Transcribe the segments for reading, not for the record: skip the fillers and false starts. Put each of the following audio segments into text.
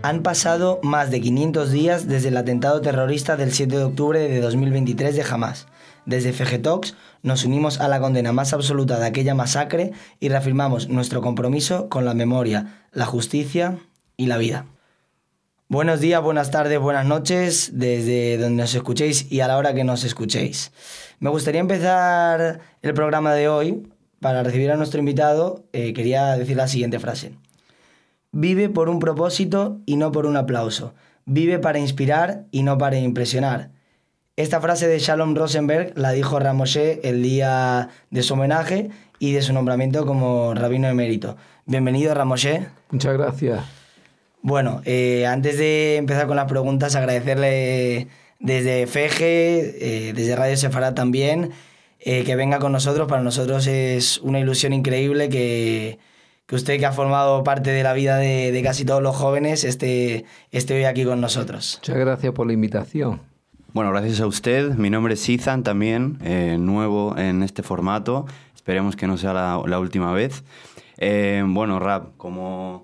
Han pasado más de 500 días desde el atentado terrorista del 7 de octubre de 2023 de Hamás. Desde FGTalks nos unimos a la condena más absoluta de aquella masacre y reafirmamos nuestro compromiso con la memoria, la justicia y la vida. Buenos días, buenas tardes, buenas noches, desde donde nos escuchéis y a la hora que nos escuchéis. Me gustaría empezar el programa de hoy. Para recibir a nuestro invitado, quería decir la siguiente frase. Vive por un propósito y no por un aplauso. Vive para inspirar y no para impresionar. Esta frase de Shalom Rosenberg la dijo Rav Moshe el día de su homenaje y de su nombramiento como rabino emérito. Bienvenido, Rav Moshe. Muchas gracias. Bueno, antes de empezar con las preguntas, agradecerle desde FG, desde Radio Sefarad también, que venga con nosotros. Para nosotros es una ilusión increíble que usted, que ha formado parte de la vida de casi todos los jóvenes, esté hoy aquí con nosotros. Muchas gracias por la invitación. Bueno, gracias a usted. Mi nombre es Izan también, nuevo en este formato. Esperemos que no sea la última vez. Bueno, Rav, como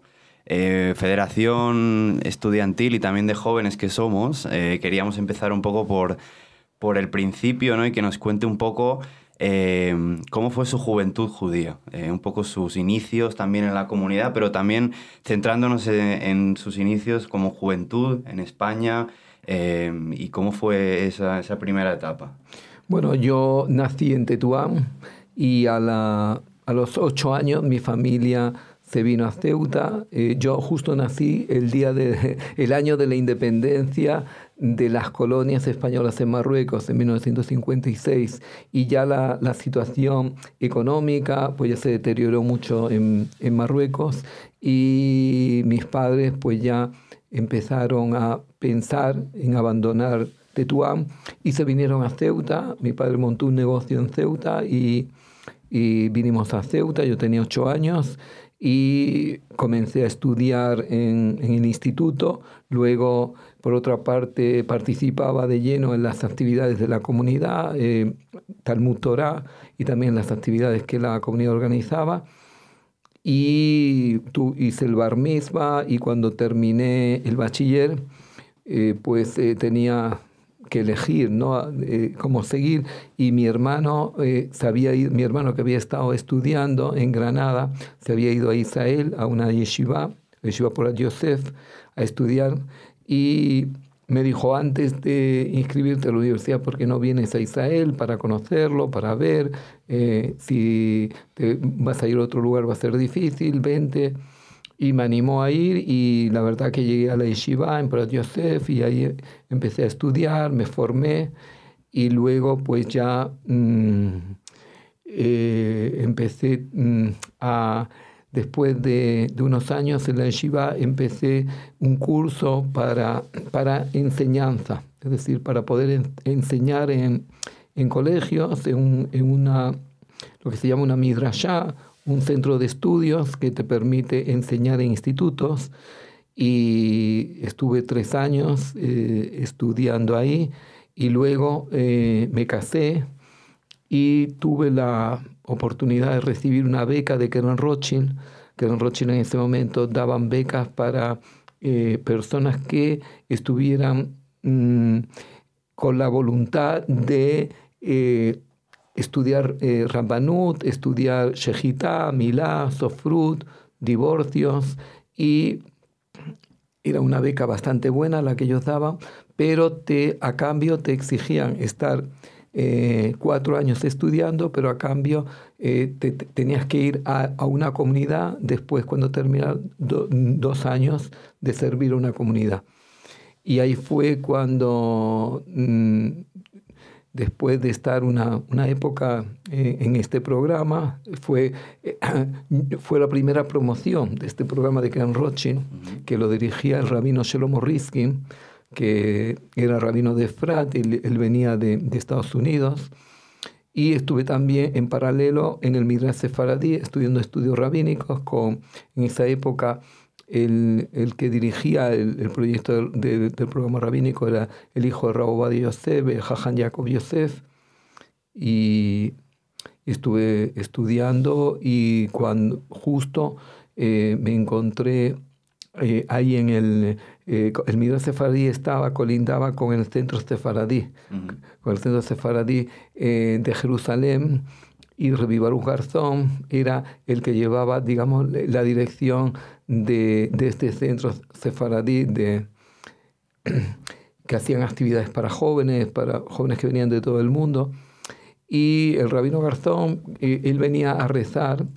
federación estudiantil y también de jóvenes que somos, queríamos empezar un poco por el principio, ¿no? Y que nos cuente un poco cómo fue su juventud judía, un poco sus inicios también en la comunidad, pero también centrándonos en sus inicios como juventud en España, y cómo fue esa primera etapa. Bueno, yo nací en Tetuán y a los 8 años mi familia se vino a Ceuta. Yo justo nací el año de la independencia de las colonias españolas en Marruecos, en 1956, y ya la situación económica pues ya se deterioró mucho en Marruecos, y mis padres pues ya empezaron a pensar en abandonar Tetuán y se vinieron a Ceuta. Mi padre montó un negocio en Ceuta y vinimos a Ceuta. Yo tenía 8 años y comencé a estudiar en el instituto. Luego, por otra parte, participaba de lleno en las actividades de la comunidad, Talmud Torah, y también las actividades que la comunidad organizaba. Y hice el bar mitzvah, y cuando terminé el bachiller, tenía que elegir, ¿no? Cómo seguir, y mi hermano mi hermano que había estado estudiando en Granada, se había ido a Israel, a una yeshiva por Yosef, a estudiar, y me dijo: antes de inscribirte a la universidad, ¿por qué no vienes a Israel para conocerlo, para ver? Si te vas a ir a otro lugar va a ser difícil, vente. Y me animó a ir, y la verdad que llegué a la yeshiva en Porat Yosef y ahí empecé a estudiar, me formé, y luego pues ya empecé después de unos años en la yeshiva, empecé un curso para enseñanza, es decir, para poder enseñar en colegios, en lo que se llama una midrashá, un centro de estudios que te permite enseñar en institutos, y estuve 3 años estudiando ahí, y luego me casé y tuve la oportunidad de recibir una beca de Keren Rothschild. Keren Rothschild en ese momento daban becas para personas que estuvieran con la voluntad de estudiar Rabbanut, estudiar Shejitá, Milá, Sofrut, divorcios, y era una beca bastante buena la que ellos daban, pero a cambio te exigían estar 4 años estudiando, pero a cambio tenías que ir a una comunidad después, cuando terminas 2 años de servir a una comunidad. Y ahí fue cuando después de estar una época en este programa, fue la primera promoción de este programa de Keren Rothschild, que lo dirigía el rabino Shlomo Riskin, que era rabino de Efrat, él venía de Estados Unidos, y estuve también en paralelo en el Midrash Sefaradí estudiando estudios rabínicos en esa época. El que dirigía el proyecto del programa rabínico era el hijo de Rav Ovadia Yosef, Jajam Jacob Yosef, y estuve estudiando, y cuando justo me encontré ahí en el Midrash Sefaradí colindaba con el centro sefaradí, con el centro sefaradí de Jerusalén, y Rabbi Baruch Garzón era el que llevaba, digamos, la dirección de este centro sefaradí que hacían actividades para jóvenes que venían de todo el mundo. Y el rabino Garzón, él venía a rezar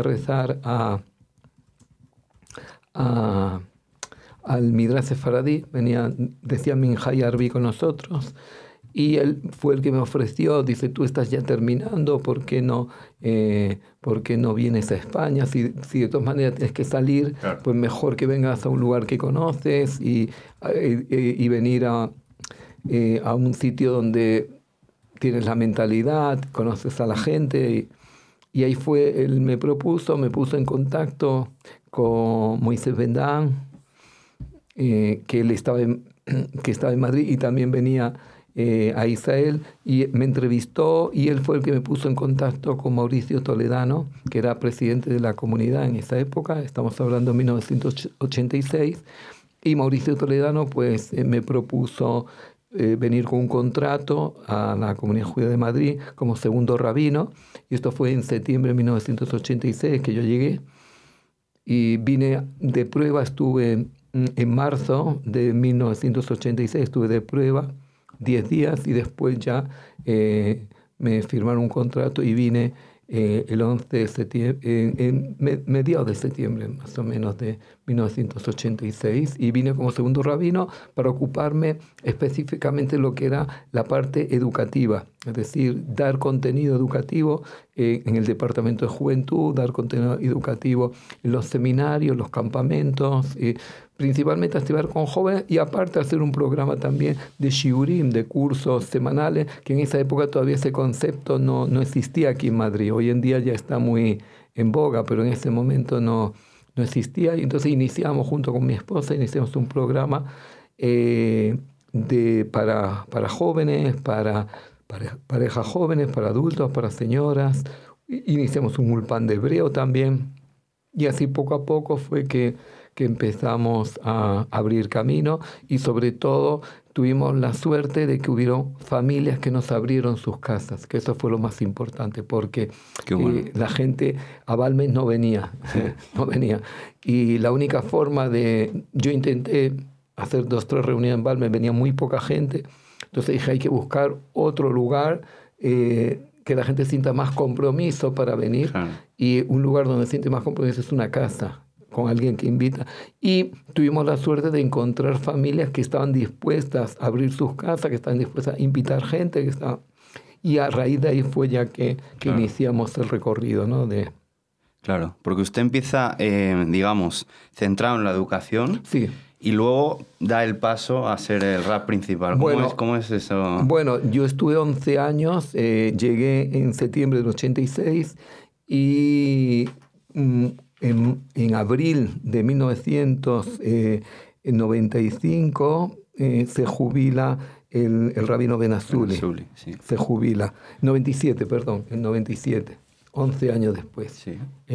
al Midrash Sefaradí, decía Minjá y Arbi con nosotros, y él fue el que me ofreció, dice, tú estás ya terminando, ¿por qué no vienes a España? Si de todas maneras tienes que salir, claro, pues mejor que vengas a un lugar que conoces y venir a un sitio donde tienes la mentalidad, conoces a la gente. Y ahí fue, él me puso en contacto con Moisés Bendán, que él estaba en Madrid y también venía a Israel, y me entrevistó, y él fue el que me puso en contacto con Mauricio Toledano, que era presidente de la comunidad en esa época, estamos hablando de 1986, y Mauricio Toledano pues me propuso venir con un contrato a la Comunidad Judía de Madrid como segundo rabino, y esto fue en septiembre de 1986 que yo llegué, y vine de prueba, estuve en marzo de 1986, estuve de prueba 10 días, y después ya me firmaron un contrato y vine el 11 de septiembre, en mediados de septiembre más o menos de 1986, y vine como segundo rabino para ocuparme específicamente de lo que era la parte educativa, es decir, dar contenido educativo en el departamento de juventud, dar contenido educativo en los seminarios, los campamentos, principalmente activar con jóvenes, y aparte hacer un programa también de shiurim, de cursos semanales, que en esa época todavía ese concepto no existía aquí en Madrid. Hoy en día ya está muy en boga, pero en ese momento no existía. Y entonces iniciamos, junto con mi esposa, un programa para jóvenes, para parejas jóvenes, para adultos, para señoras. Iniciamos un ulpan de hebreo también. Y así poco a poco fue que empezamos a abrir camino, y sobre todo tuvimos la suerte de que hubieron familias que nos abrieron sus casas, que eso fue lo más importante, porque bueno, la gente a Balmes no venía. Y la única forma yo intenté hacer 2 o 3 reuniones en Balmes, venía muy poca gente, entonces dije, hay que buscar otro lugar que la gente sienta más compromiso para venir, claro. Y un lugar donde siente más compromiso es una casa, con alguien que invita. Y tuvimos la suerte de encontrar familias que estaban dispuestas a abrir sus casas, que estaban dispuestas a invitar gente, y a raíz de ahí fue ya que claro, iniciamos el recorrido, ¿no? Claro, porque usted empieza, digamos, centrado en la educación. Sí. Y luego da el paso a ser el rap principal. ¿Cómo es eso? Bueno, yo estuve 11 años, llegué en septiembre del 86, y en abril de 1995 se jubila el rabino Ben Azuli. Sí. Se jubila. 97, 11 años después. Sí.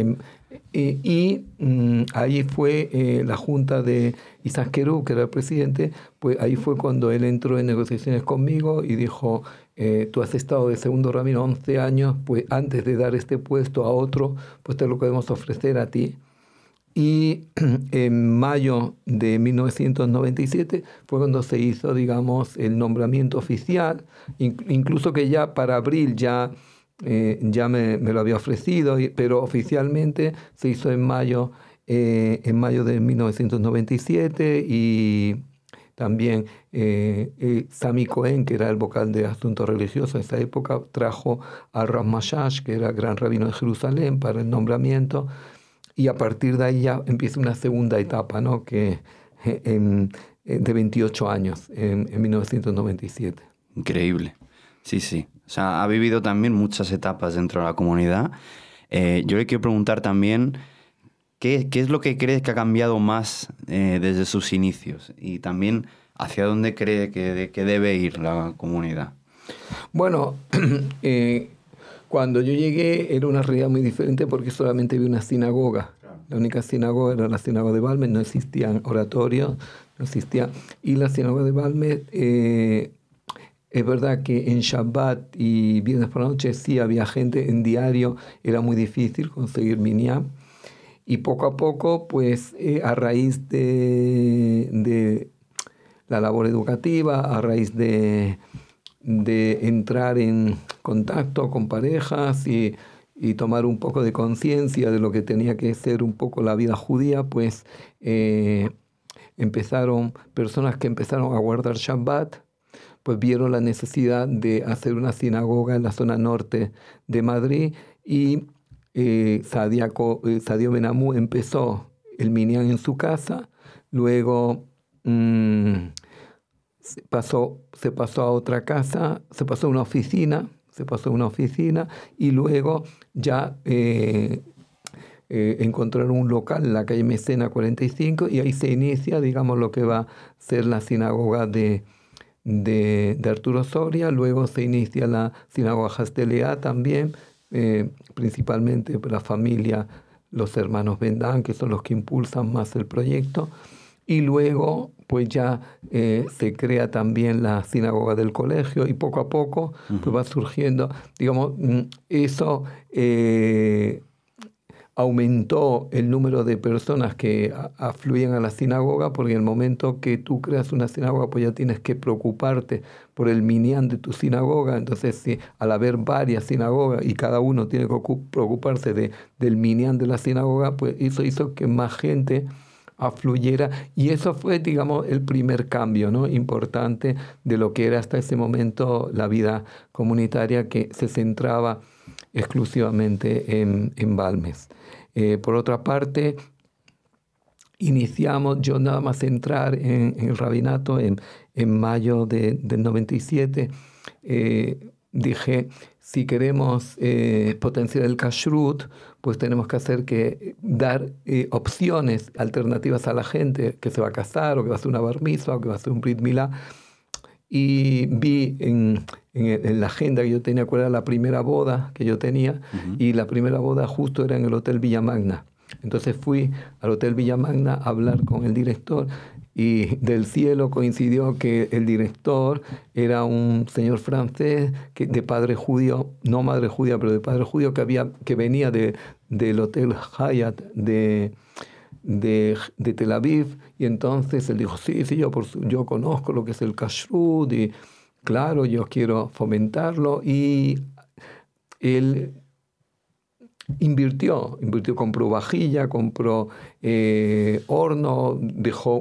Ahí fue la junta de Isaac Kerub, que era el presidente, pues ahí fue cuando él entró en negociaciones conmigo y dijo, tú has estado de segundo rabino 11 años, pues antes de dar este puesto a otro, pues te lo podemos ofrecer a ti. Y en mayo de 1997 fue cuando se hizo, digamos, el nombramiento oficial, incluso que ya para abril ya me lo había ofrecido, pero oficialmente se hizo en mayo de 1997, y también Sami Cohen, que era el vocal de Asuntos Religiosos en esa época, trajo a Rav Mashash, que era gran rabino de Jerusalén, para el nombramiento, y a partir de ahí ya empieza una segunda etapa, ¿no? De 28 años, en 1997. Increíble. Sí, sí. O sea, ha vivido también muchas etapas dentro de la comunidad. Yo le quiero preguntar también, ¿qué es lo que cree que ha cambiado más desde sus inicios? Y también, ¿hacia dónde cree que debe ir la comunidad? Bueno, cuando yo llegué era una realidad muy diferente, porque solamente había una sinagoga. Claro. La única sinagoga era la sinagoga de Balmes, no existían oratorios, no existía. Y la sinagoga de Balmes, es verdad que en Shabbat y viernes por la noche sí había gente, en diario era muy difícil conseguir minyan. Y poco a poco, pues a raíz de la labor educativa, a raíz de entrar en contacto con parejas y tomar un poco de conciencia de lo que tenía que ser un poco la vida judía, pues personas que empezaron a guardar Shabbat, pues vieron la necesidad de hacer una sinagoga en la zona norte de Madrid y Sadio Ben-Amú empezó el minyan en su casa, luego se pasó a otra casa, se pasó a una oficina y luego ya encontraron un local en la calle Mecena 45 y ahí se inicia, digamos, lo que va a ser la sinagoga de Arturo Soria. Luego se inicia la sinagoga Hasdelea también, principalmente por la familia, los hermanos Bendán, que son los que impulsan más el proyecto. Y luego pues ya se crea también la sinagoga del colegio y poco a poco pues va surgiendo, digamos, eso aumentó el número de personas que afluyen a la sinagoga, porque en el momento que tú creas una sinagoga pues ya tienes que preocuparte por el minyan de tu sinagoga. Entonces, si al haber varias sinagogas y cada uno tiene que preocuparse del minyan de la sinagoga, pues eso hizo que más gente afluyera, y eso fue, digamos, el primer cambio, ¿no?, importante de lo que era hasta ese momento la vida comunitaria, que se centraba exclusivamente en Balmes. Por otra parte, iniciamos, yo nada más entrar en el rabinato en mayo del 97, dije, si queremos potenciar el kashrut, pues tenemos que dar opciones alternativas a la gente que se va a casar, o que va a hacer una bar mitzvah, o que va a hacer un brit milá. Y vi en la agenda que yo tenía cuál era la primera boda que yo tenía, y la primera boda justo era en el Hotel Villamagna. Entonces fui al Hotel Villamagna a hablar con el director, y del cielo coincidió que el director era un señor francés de padre judío, no madre judía, pero de padre judío, que venía del Hotel Hyatt de Tel Aviv. Y entonces él dijo, sí, yo conozco lo que es el kashrut, y claro, yo quiero fomentarlo. Y él invirtió, compró vajilla, compró horno, dejó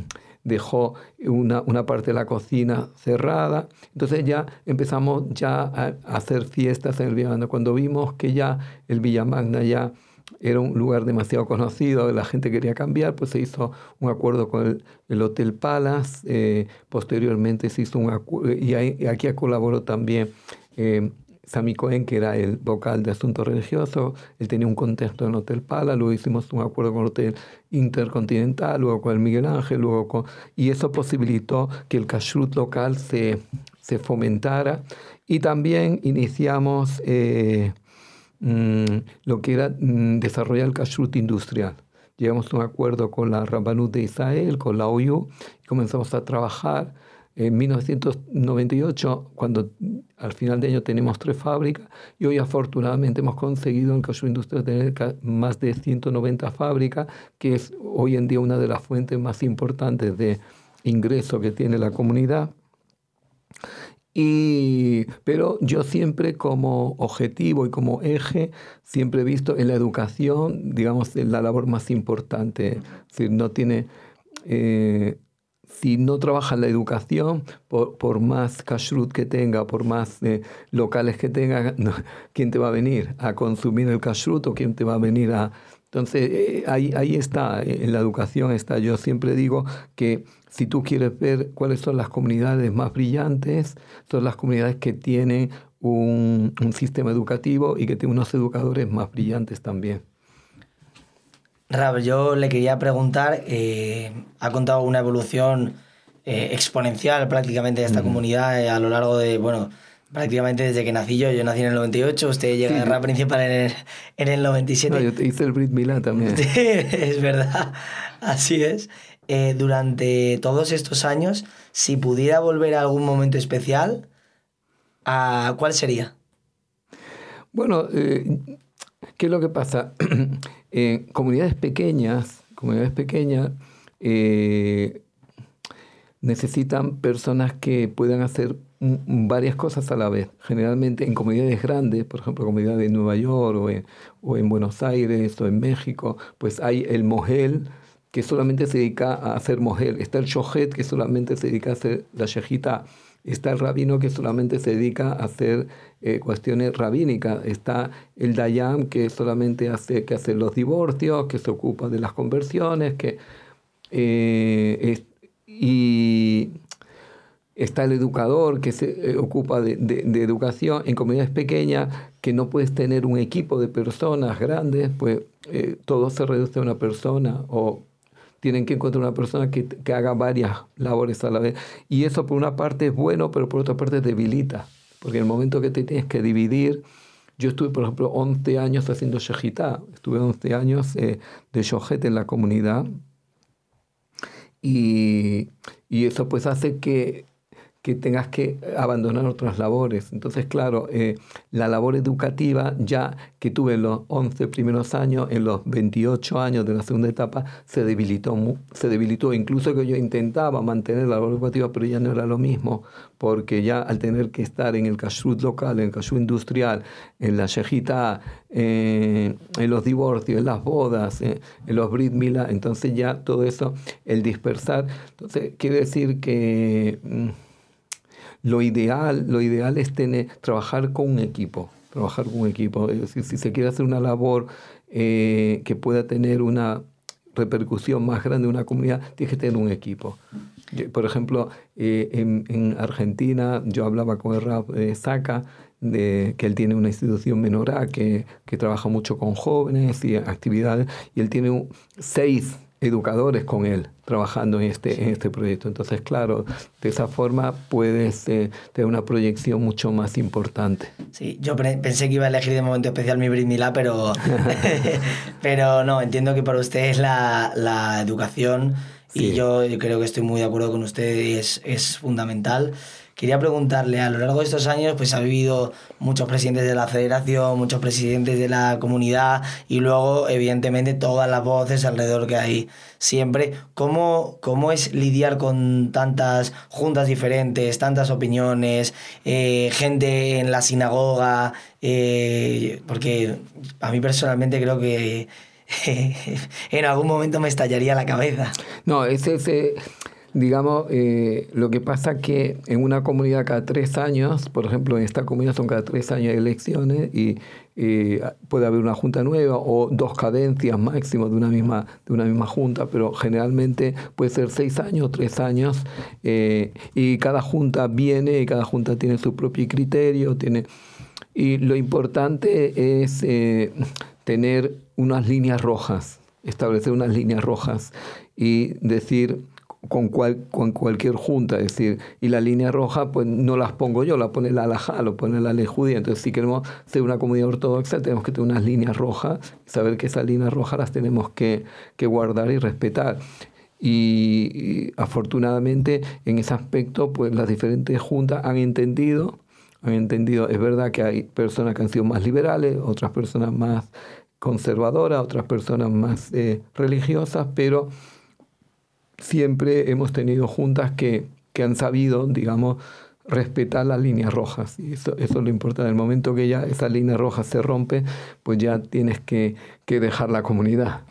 una parte de la cocina cerrada. Entonces ya empezamos a hacer fiestas en el Villamagna. Cuando vimos que ya el Villamagna ya era un lugar demasiado conocido, la gente quería cambiar, pues se hizo un acuerdo con el Hotel Palace. Posteriormente se hizo un acuerdo, y aquí colaboró también Sami Cohen, que era el vocal de Asuntos Religiosos. Él tenía un contexto en el Hotel Palace, luego hicimos un acuerdo con el Hotel Intercontinental, luego con el Miguel Ángel, y eso posibilitó que el kashrut local se fomentara. Y también iniciamos lo que era desarrollar el kashrut industrial. Llegamos a un acuerdo con la Rabbanut de Israel, con la OU, y comenzamos a trabajar. En 1998, cuando al final de año tenemos 3 fábricas, y hoy afortunadamente hemos conseguido en el kashrut industrial tener más de 190 fábricas, que es hoy en día una de las fuentes más importantes de ingreso que tiene la comunidad. Pero yo siempre, como objetivo y como eje, siempre he visto en la educación, digamos, la labor más importante. Es decir, si no trabaja en la educación, por más kashrut que tenga, por más locales que tenga, ¿quién te va a venir a consumir el kashrut, o quién te va a venir a...? Entonces, ahí está, en la educación está. Yo siempre digo que si tú quieres ver cuáles son las comunidades más brillantes, son las comunidades que tienen un sistema educativo y que tienen unos educadores más brillantes también. Rab, yo le quería preguntar, ha contado una evolución exponencial prácticamente de esta comunidad a lo largo de, prácticamente desde que nací yo nací en el 98, usted llega a Rab principal en el 97. No, yo te hice el Brit Milá también. Es verdad, así es. durante todos estos años, si pudiera volver a algún momento especial, ¿cuál sería? Bueno, ¿qué es lo que pasa? Comunidades pequeñas necesitan personas que puedan hacer varias cosas a la vez. Generalmente en comunidades grandes, por ejemplo, comunidad de Nueva York o en Buenos Aires o en México, pues hay el mogel que solamente se dedica a hacer mogel. Está el shohet que solamente se dedica a hacer la shejita. Está el rabino que solamente se dedica a hacer cuestiones rabínicas. Está el dayam que solamente hace los divorcios, que se ocupa de las conversiones, y está el educador que se ocupa de educación. En comunidades pequeñas que no puedes tener un equipo de personas grandes, pues todo se reduce a una persona, o tienen que encontrar una persona que haga varias labores a la vez. Y eso por una parte es bueno, pero por otra parte debilita. Porque en el momento que te tienes que dividir, yo estuve, por ejemplo, 11 años haciendo shejitá. Estuve 11 años de shohet en la comunidad. Y eso pues hace que tengas que abandonar otras labores. Entonces, claro, la labor educativa ya que tuve en los 11 primeros años, en los 28 años de la segunda etapa, se debilitó. Incluso que yo intentaba mantener la labor educativa, pero ya no era lo mismo, porque ya al tener que estar en el kashrut local, en el kashrut industrial, en la shejitá, en los divorcios, en las bodas, en los brit milá, entonces ya todo eso, el dispersar. Entonces, quiere decir que lo ideal es trabajar con un equipo. Es decir, si se quiere hacer una labor que pueda tener una repercusión más grande en una comunidad, tienes que tener un equipo. Por ejemplo, en Argentina, yo hablaba con el Rav Saca, que él tiene una institución menorá que trabaja mucho con jóvenes y actividades, y él tiene 6 educadores con él trabajando en este proyecto. Entonces, claro, de esa forma puedes tener una proyección mucho más importante. Sí, yo pensé que iba a elegir de momento especial mi Brit Milá, pero no, entiendo que para usted es la educación, sí. Y yo creo que estoy muy de acuerdo con usted, es fundamental. Quería preguntarle, a lo largo de estos años, pues ha vivido muchos presidentes de la federación, muchos presidentes de la comunidad y luego, evidentemente, todas las voces alrededor que hay siempre. ¿Cómo es lidiar con tantas juntas diferentes, tantas opiniones, gente en la sinagoga? Porque a mí personalmente creo que en algún momento me estallaría la cabeza. No, digamos, lo que pasa que en una comunidad cada 3 años, por ejemplo, en esta comunidad son cada 3 años elecciones y puede haber una junta nueva o 2 cadencias máximo de una misma junta, pero generalmente puede ser 6 años, 3 años, y cada junta viene y cada junta tiene su propio criterio, y lo importante es tener unas líneas rojas, establecer unas líneas rojas y decir con cualquier junta, es decir, y la línea roja pues no las pongo yo, la pone la halajá, lo pone la ley judía. Entonces, si queremos ser una comunidad ortodoxa, tenemos que tener unas líneas rojas, saber que esas líneas rojas las tenemos que guardar y respetar. Y afortunadamente en ese aspecto pues las diferentes juntas han entendido. Es verdad que hay personas que han sido más liberales, otras personas más conservadoras, otras personas más religiosas, pero siempre hemos tenido juntas que han sabido, digamos, respetar las líneas rojas. Y eso es lo importante. En el momento que ya esa línea roja se rompe, pues ya tienes que dejar la comunidad.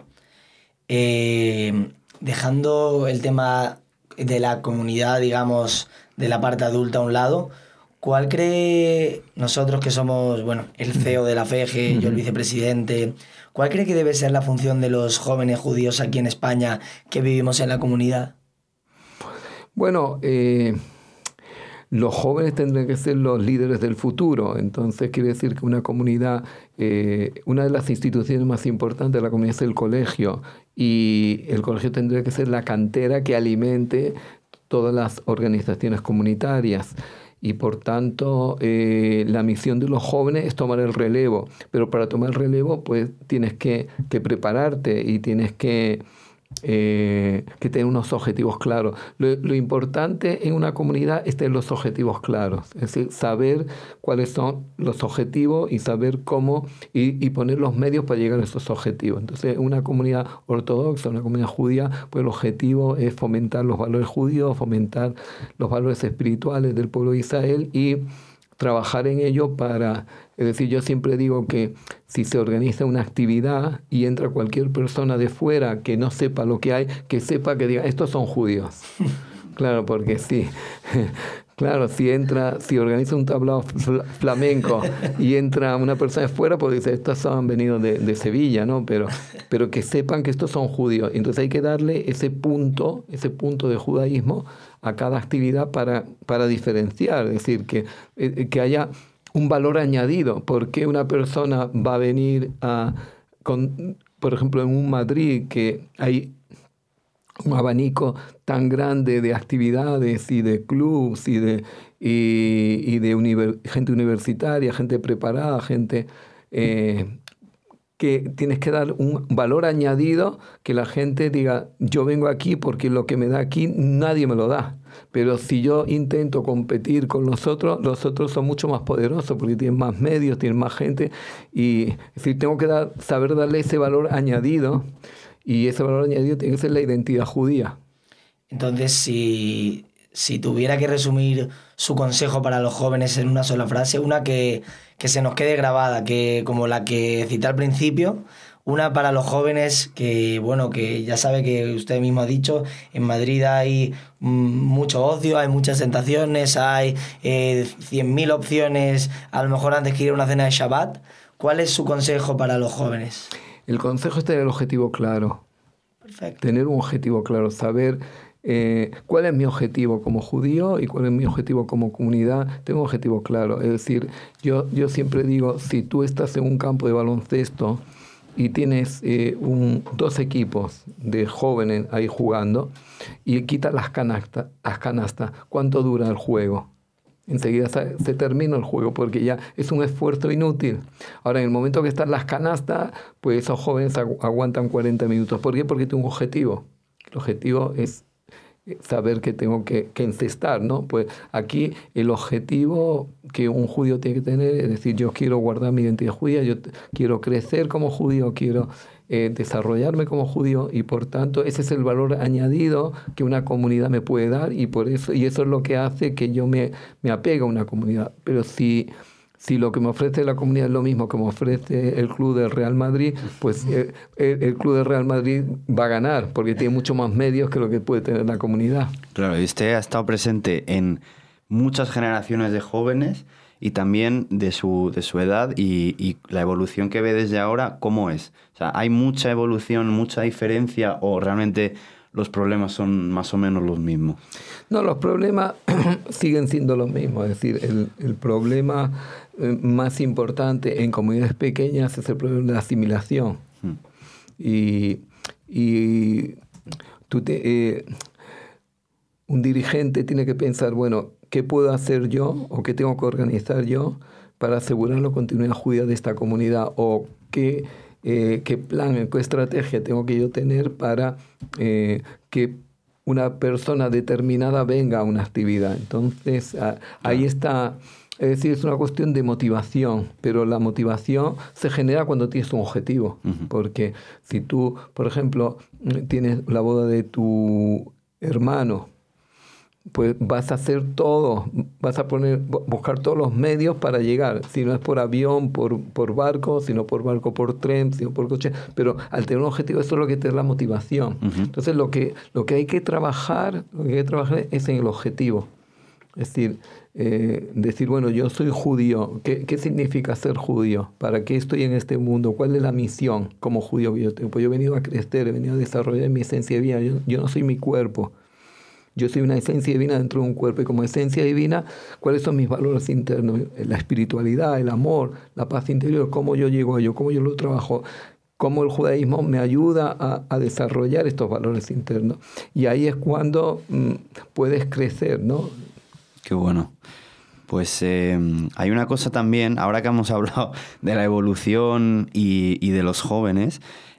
Dejando el tema de la comunidad, digamos, de la parte adulta a un lado, ¿cuál cree, nosotros que somos, bueno, el CEO de la FEG, yo el vicepresidente, cuál cree que debe ser la función de los jóvenes judíos aquí en España que vivimos en la comunidad? Bueno, los jóvenes tendrían que ser los líderes del futuro. Entonces quiere decir que una comunidad, una de las instituciones más importantes de la comunidad es el colegio, y el colegio tendría que ser la cantera que alimente todas las organizaciones comunitarias. Y por tanto, la misión de los jóvenes es tomar el relevo. Pero para tomar el relevo, pues tienes que prepararte y tienes que que tener unos objetivos claros. Lo importante en una comunidad es tener los objetivos claros, es decir, saber cuáles son los objetivos y saber cómo y poner los medios para llegar a esos objetivos. Entonces, una comunidad ortodoxa, una comunidad judía, pues el objetivo es fomentar los valores judíos, fomentar los valores espirituales del pueblo de Israel y trabajar en ello para... Es decir, yo siempre digo que si se organiza una actividad y entra cualquier persona de fuera que no sepa lo que hay, que sepa que diga, estos son judíos. Claro, porque sí. Claro, si organiza un tablao flamenco y entra una persona de fuera, pues dice, estos han venido de Sevilla, ¿no? Pero que sepan que estos son judíos. Entonces hay que darle ese punto de judaísmo a cada actividad para diferenciar. Es decir, que haya un valor añadido. ¿Por qué una persona va a venir por ejemplo, en un Madrid que hay un abanico tan grande de actividades y de clubs y de gente universitaria, gente preparada, gente que tienes que dar un valor añadido, que la gente diga, yo vengo aquí porque lo que me da aquí nadie me lo da. Pero si yo intento competir con los otros son mucho más poderosos porque tienen más medios, tienen más gente. Y es decir, tengo que saber darle ese valor añadido, y ese valor añadido tiene que ser la identidad judía. Entonces, si tuviera que resumir su consejo para los jóvenes en una sola frase, una que se nos quede grabada, como la que cité al principio, una para los jóvenes que ya sabe que usted mismo ha dicho, en Madrid hay mucho ocio, hay muchas tentaciones, hay 100.000 opciones, a lo mejor antes que ir a una cena de Shabbat. ¿Cuál es su consejo para los jóvenes? El consejo es tener el objetivo claro. Perfecto. Tener un objetivo claro, saber cuál es mi objetivo como judío y cuál es mi objetivo como comunidad. Tengo un objetivo claro. Es decir, yo siempre digo, si tú estás en un campo de baloncesto y tienes 2 equipos de jóvenes ahí jugando y quitas las canastas, ¿cuánto dura el juego? Enseguida se termina el juego porque ya es un esfuerzo inútil. Ahora, en el momento que están las canastas, pues esos jóvenes aguantan 40 minutos. ¿Por qué? Porque tengo un objetivo. El objetivo es saber que tengo que encestar, ¿no? Pues aquí el objetivo que un judío tiene que tener, es decir, yo quiero guardar mi identidad judía, yo quiero crecer como judío, quiero desarrollarme como judío, y por tanto ese es el valor añadido que una comunidad me puede dar, y eso es lo que hace que yo me apegue a una comunidad. Pero si lo que me ofrece la comunidad es lo mismo que me ofrece el club del Real Madrid, pues el club del Real Madrid va a ganar, porque tiene mucho más medios que lo que puede tener la comunidad. Claro, y usted ha estado presente en muchas generaciones de jóvenes y también de su edad, y la evolución que ve desde ahora, ¿cómo es? O sea, ¿hay mucha evolución, mucha diferencia, o realmente los problemas son más o menos los mismos? No, los problemas siguen siendo los mismos. Es decir, el problema más importante en comunidades pequeñas es el problema de la asimilación. Y un dirigente tiene que pensar, bueno, ¿qué puedo hacer yo o qué tengo que organizar yo para asegurar la continuidad judía de esta comunidad? ¿O qué plan, qué estrategia tengo que yo tener para que una persona determinada venga a una actividad? Entonces, ahí está. Es decir, es una cuestión de motivación, pero la motivación se genera cuando tienes un objetivo. Uh-huh. Porque si tú, por ejemplo, tienes la boda de tu hermano, pues vas a hacer todo, vas a buscar todos los medios para llegar. Si no es por avión, por barco, si no por barco, por tren, si no por coche. Pero al tener un objetivo, eso es lo que te da la motivación. Uh-huh. Entonces, lo que hay que trabajar es en el objetivo. Es decir, decir, bueno, yo soy judío. ¿Qué significa ser judío? ¿Para qué estoy en este mundo? ¿Cuál es la misión como judío que yo tengo? Pues yo he venido a crecer, he venido a desarrollar mi esencia divina. Yo no soy mi cuerpo. Yo soy una esencia divina dentro de un cuerpo, y como esencia divina, ¿cuáles son mis valores internos? La espiritualidad, el amor, la paz interior, cómo yo llego a ello, cómo yo lo trabajo, cómo el judaísmo me ayuda a desarrollar estos valores internos. Y ahí es cuando puedes crecer, ¿no? Qué bueno. Pues hay una cosa también, ahora que hemos hablado de la evolución y de los jóvenes,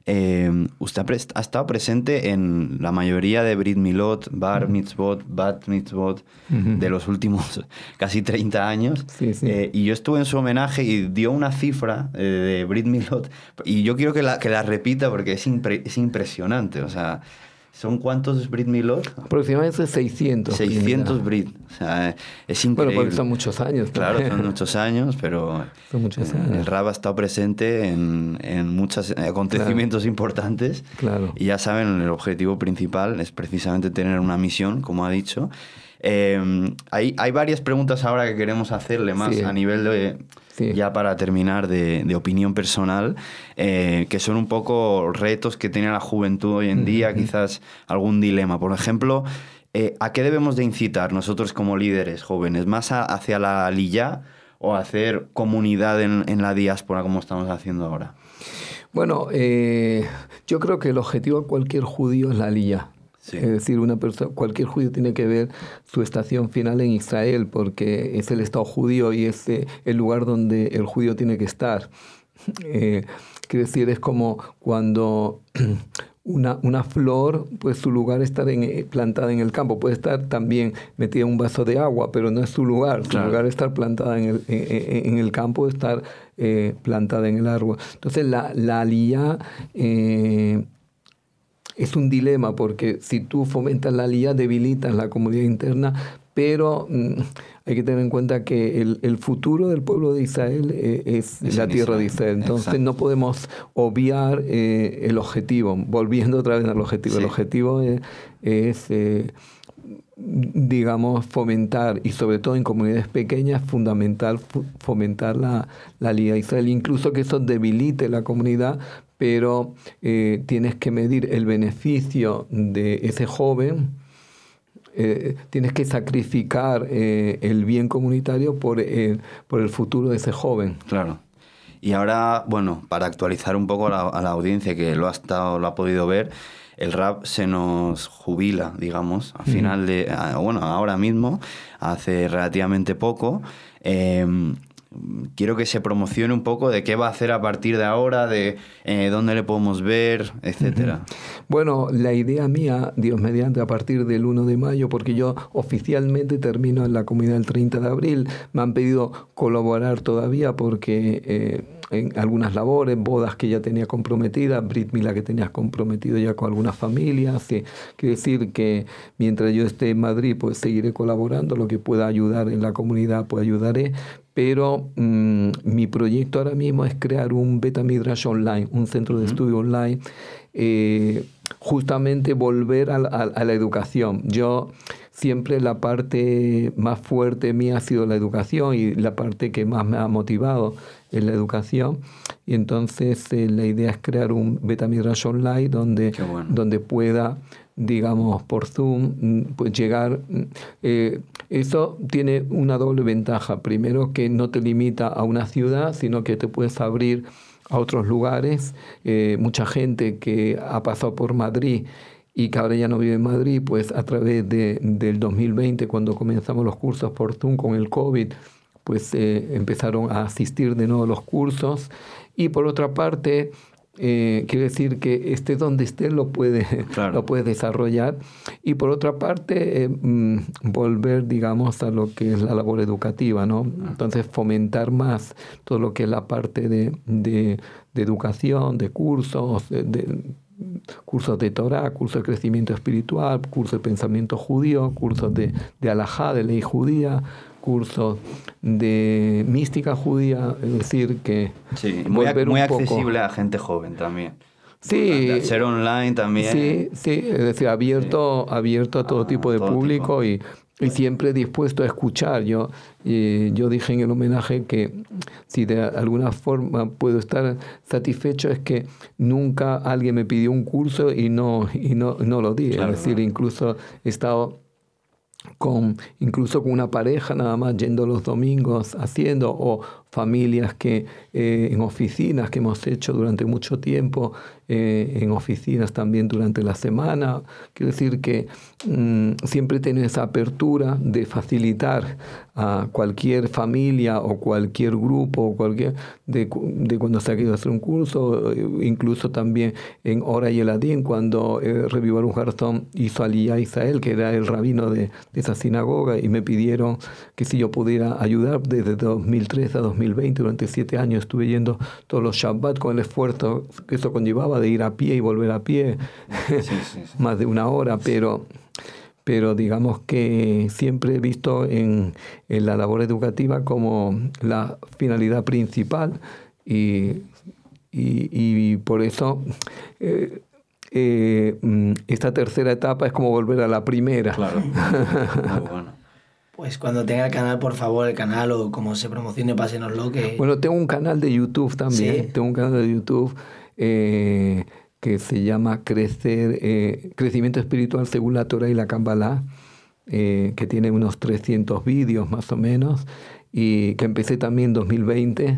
Usted ha estado presente en la mayoría de Brit Milot, Bar Mitzvot, Bat Mitzvot de los últimos casi 30 años. Sí, sí. Y yo estuve en su homenaje y dio una cifra de Brit Milot. Y yo quiero que la repita porque es impresionante. O sea, ¿son cuántos Brit Milot? Aproximadamente 600. 600 Brit. O sea, es increíble. Bueno, porque son muchos años. Claro, son muchos años, pero son muchos años. El Rab ha estado presente en muchos acontecimientos importantes. Claro. Y ya saben, el objetivo principal es precisamente tener una misión, como ha dicho. Hay varias preguntas ahora que queremos hacerle más a nivel de... Sí. Ya para terminar, de opinión personal, que son un poco retos que tiene la juventud hoy en día, quizás algún dilema. Por ejemplo, ¿a qué debemos de incitar nosotros como líderes jóvenes? ¿Más hacia la aliyá o hacer comunidad en la diáspora como estamos haciendo ahora? Bueno, yo creo que el objetivo de cualquier judío es la aliyá. Sí. Es decir, cualquier judío tiene que ver su estación final en Israel porque es el Estado judío y es el lugar donde el judío tiene que estar. Quiere decir, es como cuando una flor, pues su lugar es estar plantada en el campo. Puede estar también metida en un vaso de agua, pero no es su lugar. Claro. Su lugar es estar plantada en el campo, estar plantada en el árbol. Entonces, la aliyá... es un dilema porque si tú fomentas la aliyá debilitas la comunidad interna, pero hay que tener en cuenta que el futuro del pueblo de Israel es la tierra de Israel. Entonces exacto. No podemos obviar el objetivo, volviendo otra vez al objetivo. Sí. El objetivo es digamos, fomentar, y sobre todo en comunidades pequeñas, fundamental fomentar la aliyá Israel, incluso que eso debilite la comunidad, pero tienes que medir el beneficio de ese joven, tienes que sacrificar el bien comunitario por el futuro de ese joven. Claro. Y ahora, bueno, para actualizar un poco a la audiencia que lo ha podido ver, el Rab se nos jubila, digamos, a final de... Bueno, ahora mismo, hace relativamente poco. Quiero que se promocione un poco de qué va a hacer a partir de ahora, de dónde le podemos ver, etcétera. Bueno, la idea mía, Dios mediante, a partir del 1 de mayo, porque yo oficialmente termino en la comunidad el 30 de abril, me han pedido colaborar todavía porque en algunas labores, bodas que ya tenía comprometidas, Brit Milá que tenías comprometido ya con algunas familias. Quiere decir que mientras yo esté en Madrid, pues seguiré colaborando, lo que pueda ayudar en la comunidad, pues ayudaré. Pero mi proyecto ahora mismo es crear un Beta Midrash online, un centro de estudio online, justamente volver a la educación. Yo siempre la parte más fuerte mía ha sido la educación y la parte que más me ha motivado es la educación. Y entonces la idea es crear un Beta Midrash online donde pueda, digamos, por Zoom, pues llegar. Eso tiene una doble ventaja. Primero, que no te limita a una ciudad, sino que te puedes abrir a otros lugares. Mucha gente que ha pasado por Madrid y que ahora ya no vive en Madrid, pues a través del 2020, cuando comenzamos los cursos por Zoom con el COVID, pues empezaron a asistir de nuevo a los cursos. Y por otra parte, quiere decir que esté donde esté lo puede desarrollar. Y por otra parte, volver, digamos, a lo que es la labor educativa, ¿no? Entonces, fomentar más todo lo que es la parte de educación, de cursos, cursos de Torah, cursos de crecimiento espiritual, cursos de pensamiento judío, cursos de alajá, de ley judía, cursos de mística judía, es decir, que... Sí, muy accesible a gente joven también. Sí. Ser online también. Sí, es decir, abierto a todo tipo de público y siempre dispuesto a escuchar. Yo dije en el homenaje que si de alguna forma puedo estar satisfecho es que nunca alguien me pidió un curso y no lo di. Claro, es decir, incluso he estado incluso con una pareja nada más yendo los domingos haciendo, o familias que en oficinas que hemos hecho durante mucho tiempo, en oficinas también durante la semana. Quiero decir que siempre tiene esa apertura de facilitar a cualquier familia o cualquier grupo, de cuando se ha querido hacer un curso, incluso también en Ora y Eladim, cuando Rebbe Baruch Garzón hizo Aliyah Israel, que era el rabino de esa sinagoga, y me pidieron que si yo pudiera ayudar desde 2003 a 2020, durante 7 años estuve yendo todos los Shabbat con el esfuerzo que eso conllevaba de ir a pie y volver a pie, más de 1 hora, pero digamos que siempre he visto en la labor educativa como la finalidad principal y por eso esta tercera etapa es como volver a la primera. Claro, muy bueno. Pues cuando tenga el canal, por favor, el canal o como se promocione, pásenoslo. Bueno, tengo un canal de YouTube también. ¿Sí? Tengo un canal de YouTube que se llama Crecimiento Espiritual según la Torah y la Kabbalah, que tiene unos 300 vídeos más o menos, y que empecé también en 2020,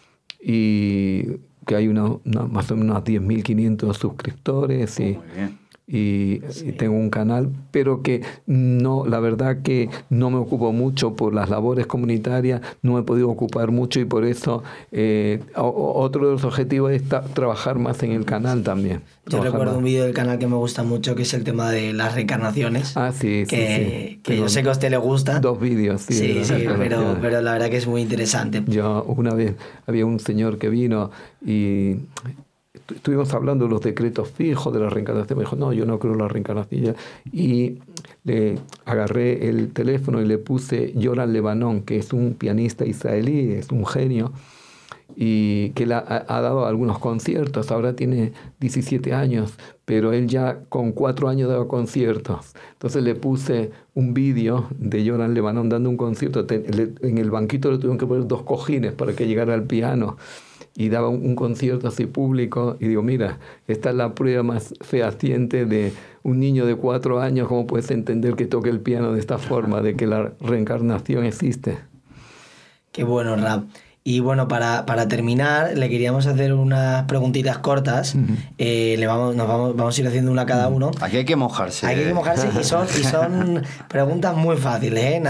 y que hay más o menos 10.500 suscriptores. Muy bien. Y tengo un canal, pero que no, la verdad que no me ocupo mucho por las labores comunitarias, no me he podido ocupar mucho, y por eso otro de los objetivos es trabajar más en el canal también. Yo recuerdo un vídeo del canal que me gusta mucho, que es el tema de las reencarnaciones. Sí. Que yo sé que a usted le gusta. 2 vídeos, sí, pero la verdad que es muy interesante. Yo una vez había un señor que vino y estuvimos hablando de los decretos fijos de la reencarnación. Me dijo, no, yo no creo en la reencarnación. Y le agarré el teléfono y le puse Yoram Lebanon, que es un pianista israelí, es un genio, y que ha dado algunos conciertos. Ahora tiene 17 años, pero él ya con 4 años daba conciertos. Entonces le puse un vídeo de Yoram Lebanon dando un concierto. En el banquito le tuvieron que poner 2 cojines para que llegara al piano. Y daba un concierto así público, y digo, mira, esta es la prueba más fehaciente de un niño de 4 años, cómo puedes entender que toque el piano de esta forma, de que la reencarnación existe. Qué bueno, Rab. Y bueno, para terminar, le queríamos hacer unas preguntitas cortas. Vamos a ir haciendo una cada uno. Aquí hay que mojarse. Hay que mojarse y son preguntas muy fáciles, ¿eh?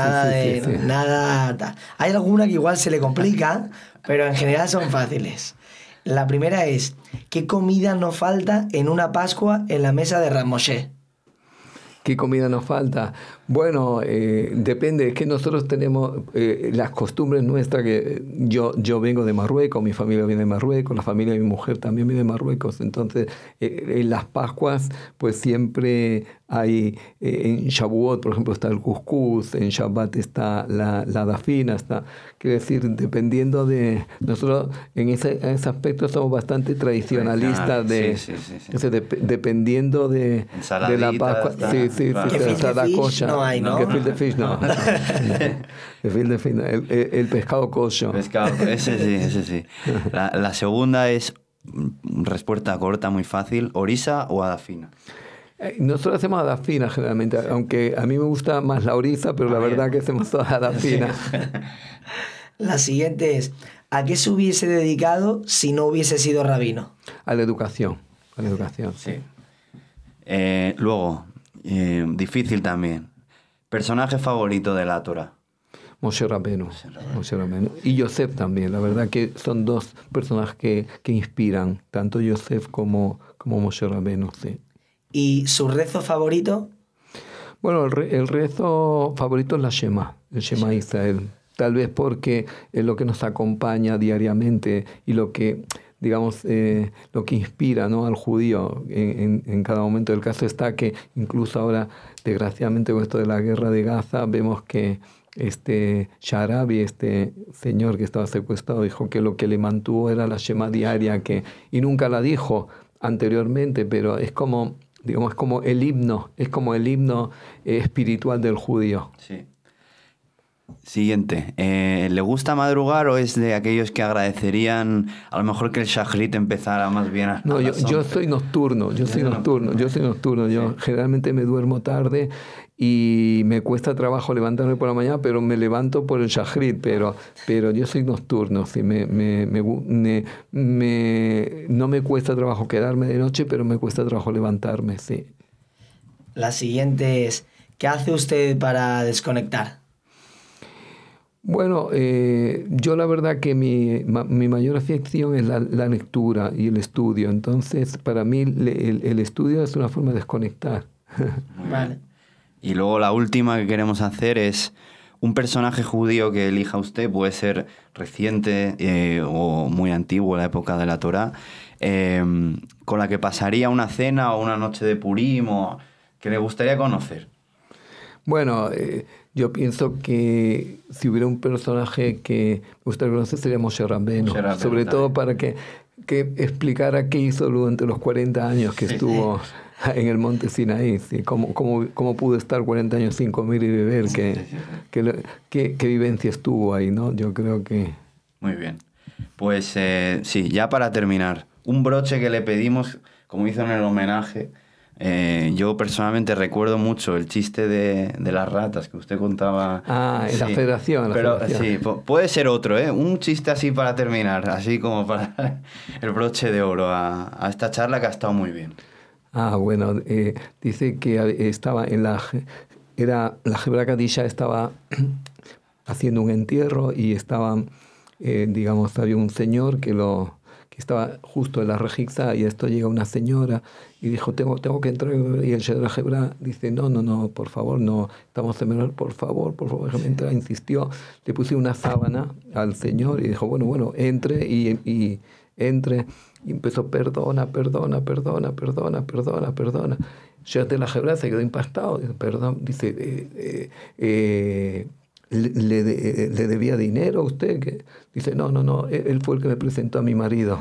Nada. Hay alguna que igual se le complica, pero en general son fáciles. La primera es, ¿qué comida no falta en una Pascua en la mesa de Rav Moshe? ¿Qué comida nos falta? Bueno, depende, es que nosotros tenemos las costumbres nuestras, que yo vengo de Marruecos, mi familia viene de Marruecos, la familia de mi mujer también viene de Marruecos, entonces en las Pascuas pues siempre hay, en Shavuot por ejemplo está el couscous, en Shabbat está la dafina, quiero decir, dependiendo de, nosotros en ese aspecto somos bastante tradicionalistas, dependiendo de la Pascua, ensalada kosher. No hay, ¿no? Gefilte fish no. Gefilte fish no. El pescado kosher. Ese sí. La segunda es, respuesta corta, muy fácil, orisa o adafina. Nosotros hacemos adafina generalmente, aunque a mí me gusta más la orisa, pero la verdad que hacemos toda adafina. La siguiente es, ¿a qué se hubiese dedicado si no hubiese sido rabino? A la educación. Sí. Luego, difícil también. Personaje favorito de la Torah. Moshe Rabbeinu. Y Yosef también. La verdad que son 2 personajes que inspiran, tanto Yosef como Moshe Rabbeinu. Sí. ¿Y su rezo favorito? Bueno, el rezo favorito es la Shema, el Shema Israel. Tal vez porque es lo que nos acompaña diariamente y lo que, digamos, lo que inspira, ¿no?, al judío en cada momento. El caso está que incluso ahora, desgraciadamente con esto de la guerra de Gaza, vemos que Sharabi, este señor que estaba secuestrado, dijo que lo que le mantuvo era la Shema diaria, y nunca la dijo anteriormente, pero es como, digamos, es como el himno espiritual del judío. Sí. Siguiente. ¿Le gusta madrugar o es de aquellos que agradecerían a lo mejor que el shahrit empezara más bien a No, las yo 11? soy nocturno, yo soy nocturno. Yo generalmente me duermo tarde y me cuesta trabajo levantarme por la mañana, pero me levanto por el shahrit, pero yo soy nocturno, sí, no me cuesta trabajo quedarme de noche, pero me cuesta trabajo levantarme, sí. La siguiente es, ¿qué hace usted para desconectar? Bueno, yo la verdad que mi mayor afición es la lectura y el estudio. Entonces, para mí el estudio es una forma de desconectar. Vale. Y luego la última que queremos hacer es un personaje judío que elija usted, puede ser reciente o muy antiguo, la época de la Torá, con la que pasaría una cena o una noche de Purim o que le gustaría conocer. Bueno, yo pienso que si hubiera un personaje que me gustaría conocer sería Moshe Rabbeinu, sobre todo para que explicara qué hizo durante los 40 años que estuvo en el monte Sinaí, ¿sí? Cómo pudo estar 40 años sin comer y beber, qué vivencia estuvo ahí, ¿no? Yo creo que... Muy bien. Pues sí, ya para terminar, un broche que le pedimos, como hizo en el homenaje. Yo personalmente recuerdo mucho el chiste de las ratas que usted contaba. En la federación. Pero sí, puede ser otro, ¿eh? Un chiste así para terminar, así como para el broche de oro a esta charla que ha estado muy bien. Bueno, dice que estaba en la Hebra Kadisha estaba haciendo un entierro y estaban, digamos, había un señor que estaba justo en la rejixa y esto llega una señora y dijo, tengo que entrar, y el Shedra Hebra dice, no, por favor, no, estamos en menor, por favor, déjame entrar, insistió, le puse una sábana al señor y dijo, bueno, entre y entre, y empezó, perdona. Shedra Hebra se quedó impactado, dice, ¿Le debía dinero a usted? Dice, no, él fue el que me presentó a mi marido.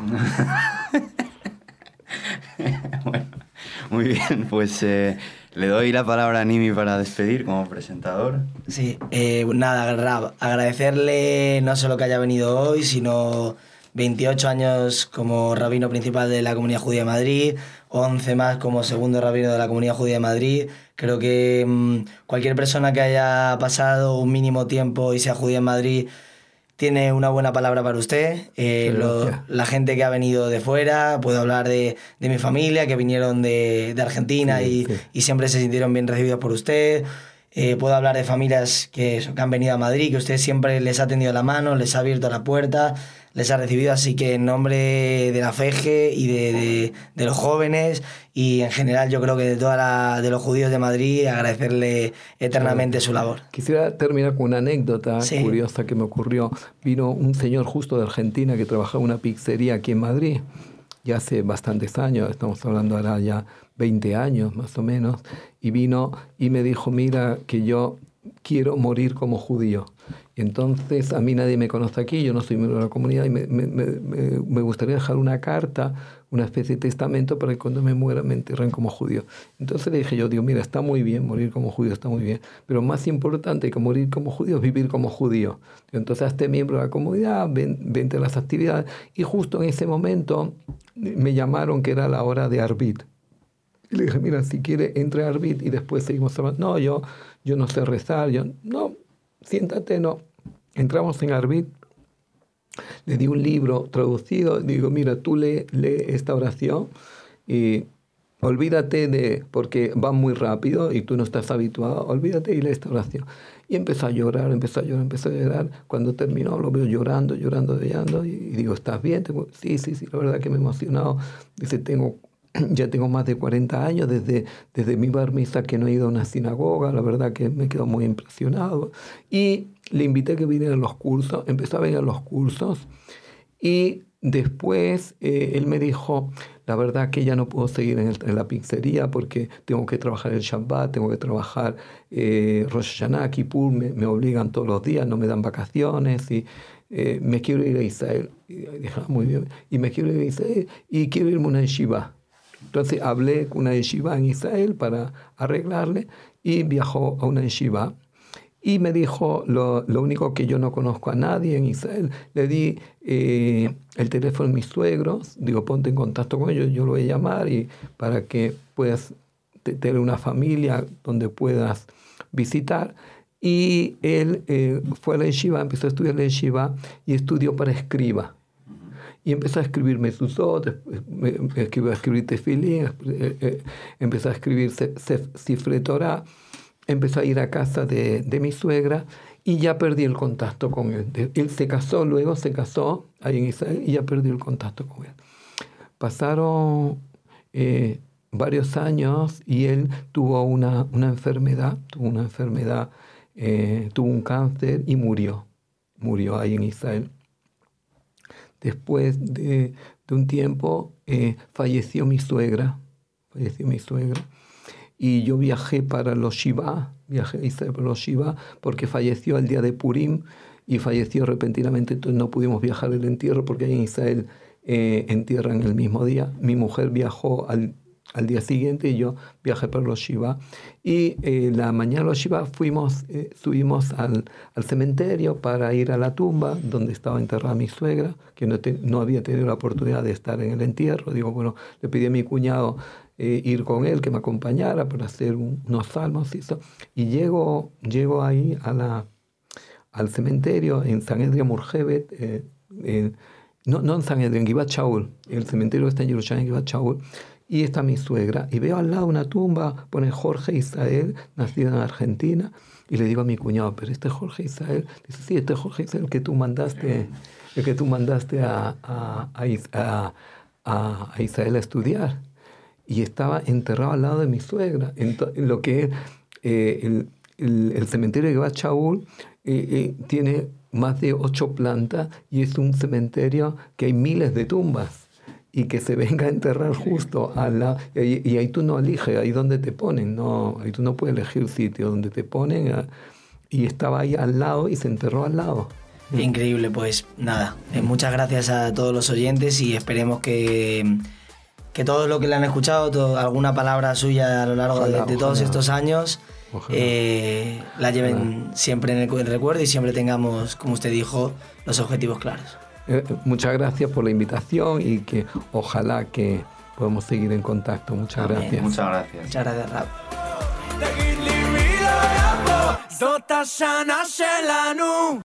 Bueno, muy bien, pues le doy la palabra a Nimi para despedir como presentador. Sí, nada, Rab, agradecerle no solo que haya venido hoy, sino 28 años como rabino principal de la Comunidad Judía de Madrid, 11 más como segundo rabino de la Comunidad Judía de Madrid. Creo que cualquier persona que haya pasado un mínimo tiempo y sea judía en Madrid tiene una buena palabra para usted. La gente que ha venido de fuera, puedo hablar de mi familia, que vinieron de Argentina y siempre se sintieron bien recibidos por usted. Puedo hablar de familias que han venido a Madrid, que usted siempre les ha tendido la mano, les ha abierto la puerta, les ha recibido. Así que en nombre de la FEJE y de los jóvenes y en general yo creo que de los judíos de Madrid, agradecerle eternamente su labor. Quisiera terminar con una anécdota curiosa que me ocurrió. Vino un señor justo de Argentina que trabajaba en una pizzería aquí en Madrid, ya hace bastantes años, estamos hablando ahora ya 20 años más o menos, y vino y me dijo, mira, que yo quiero morir como judío. Y entonces a mí nadie me conoce aquí, yo no soy miembro de la comunidad y me gustaría dejar una carta, una especie de testamento para que cuando me muera me entierren como judío. Entonces le dije yo, digo, mira, está muy bien, morir como judío está muy bien, pero más importante que morir como judío es vivir como judío. Entonces hazte miembro de la comunidad, vente a las actividades. Y justo en ese momento me llamaron que era la hora de Arbit. Y le dije, mira, si quiere, entre a Arbit y después seguimos hablando. No, yo no sé rezar, no, siéntate, no. Entramos en Arbit, le di un libro traducido, digo, mira, tú lee esta oración y olvídate porque va muy rápido y tú no estás habituado, olvídate y lee esta oración. Y empezó a llorar. Cuando terminó lo veo llorando y digo, ¿estás bien? Sí, la verdad que me he emocionado. Dice, ya tengo más de 40 años desde mi bar mitzvah que no he ido a una sinagoga, la verdad que me quedo muy impresionado. Y le invité a que viniera a los cursos, empezó a venir a los cursos y después él me dijo, la verdad que ya no puedo seguir en la pizzería porque tengo que trabajar el Shabbat, tengo que trabajar Rosh Hashanah, Kippur, me obligan todos los días, no me dan vacaciones y me quiero ir a Israel. Y dije, muy bien, y me quiero ir a Israel y quiero irme a una yeshiva. Entonces hablé con una yeshiva en Israel para arreglarle y viajó a una yeshiva. Y me dijo, lo único que yo no conozco a nadie en Israel, le di el teléfono de mis suegros, digo, ponte en contacto con ellos, yo lo voy a llamar y para que puedas tener una familia donde puedas visitar. Y él fue a la yeshiva, empezó a estudiar la yeshiva y estudió para escriba. Y empezó a escribir Mezuzot, empezó a escribir Tefilín, empezó a escribir Sifre Torah, empezó a ir a casa de mi suegra y ya perdí el contacto con él. Él se casó, luego se casó ahí en Israel y ya perdí el contacto con él. Pasaron varios años y él tuvo una enfermedad, tuvo un cáncer y murió ahí en Israel. Después de un tiempo falleció mi suegra, y yo viajé para los Shiva, porque falleció el día de Purim y falleció repentinamente, entonces no pudimos viajar el entierro porque ahí en Israel entierran el mismo día. Mi mujer viajó al día siguiente y yo viajé para los Shiva. Y la mañana de los Shiva subimos al cementerio para ir a la tumba donde estaba enterrada mi suegra, que no había tenido la oportunidad de estar en el entierro. Digo, bueno, le pedí a mi cuñado ir con él, que me acompañara para hacer unos salmos. Y llego ahí al cementerio en Sanedria Murjevet, no en Sanedria, en Givat Shaul. El cementerio está en Jerusalén, en Givat Shaul. Y está mi suegra. Y veo al lado una tumba, pone Jorge Israel, nacido en Argentina. Y le digo a mi cuñado, ¿pero este es Jorge Israel? Dice, sí, este es Jorge Israel, el que tú mandaste a Israel a estudiar. Y estaba enterrado al lado de mi suegra. En lo que el cementerio de Givat Shaul tiene más de 8 plantas y es un cementerio que hay miles de tumbas. Y que se venga a enterrar justo al lado. Y ahí tú no eliges, ahí donde te ponen, no, ahí tú no puedes elegir sitio donde te ponen. Y estaba ahí al lado y se enterró al lado. Increíble, pues nada. Muchas gracias a todos los oyentes y esperemos que todo lo que le han escuchado, alguna palabra suya a lo largo de todos estos años, la lleven siempre en el recuerdo y siempre tengamos, como usted dijo, los objetivos claros. Muchas gracias por la invitación y que ojalá que podamos seguir en contacto. Muchas gracias. Muchas gracias. Muchas gracias, Rab.